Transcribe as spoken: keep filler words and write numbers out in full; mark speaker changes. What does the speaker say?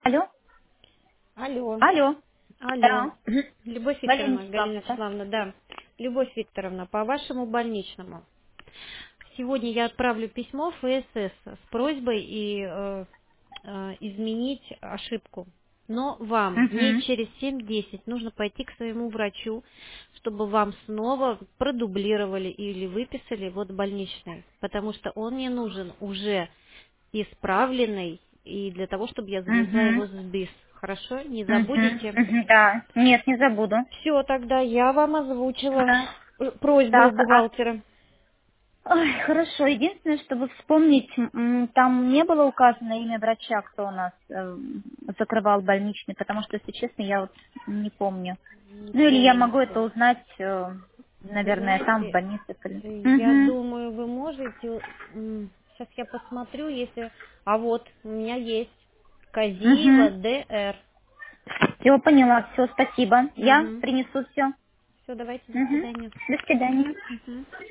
Speaker 1: Алло?
Speaker 2: Алло.
Speaker 1: Алло.
Speaker 2: Алло.
Speaker 1: Да.
Speaker 2: Любовь
Speaker 1: Галина
Speaker 2: Викторовна, Галина
Speaker 1: Вячеславовна, да?
Speaker 2: Вячеславовна, да. Любовь Викторовна, по вашему больничному. Сегодня я отправлю письмо в ФСС с просьбой и э, э, изменить ошибку. Но вам дней
Speaker 1: Угу.
Speaker 2: через семь-десять нужно пойти к своему врачу, чтобы вам снова продублировали или выписали вот больничный, потому что он мне нужен уже исправленный и для того, чтобы я занесла
Speaker 1: Угу.
Speaker 2: его с БИС. Хорошо? Не забудете?
Speaker 1: Угу. Да. Нет, не забуду.
Speaker 2: Все, тогда я вам озвучила
Speaker 1: Да.
Speaker 2: э, просьбу у
Speaker 1: Так, а...
Speaker 2: бухгалтера.
Speaker 1: Ой, хорошо. Единственное, чтобы вспомнить, м, там не было указано имя врача, кто у нас э, закрывал больничный, потому что, если честно, я вот не помню.
Speaker 2: Не
Speaker 1: Ну, или я могу это
Speaker 2: помните.
Speaker 1: узнать, э,
Speaker 2: Вы
Speaker 1: наверное, там, в
Speaker 2: знаете,
Speaker 1: больнице.
Speaker 2: э, я
Speaker 1: Угу.
Speaker 2: думаю, вы можете... Сейчас я посмотрю, если... А вот, у меня есть Казиева
Speaker 1: Угу.
Speaker 2: ДР.
Speaker 1: Все, поняла. Все, спасибо. Я
Speaker 2: Угу.
Speaker 1: принесу все.
Speaker 2: Все, давайте, до
Speaker 1: Угу.
Speaker 2: свидания.
Speaker 1: До свидания.
Speaker 2: Мгм.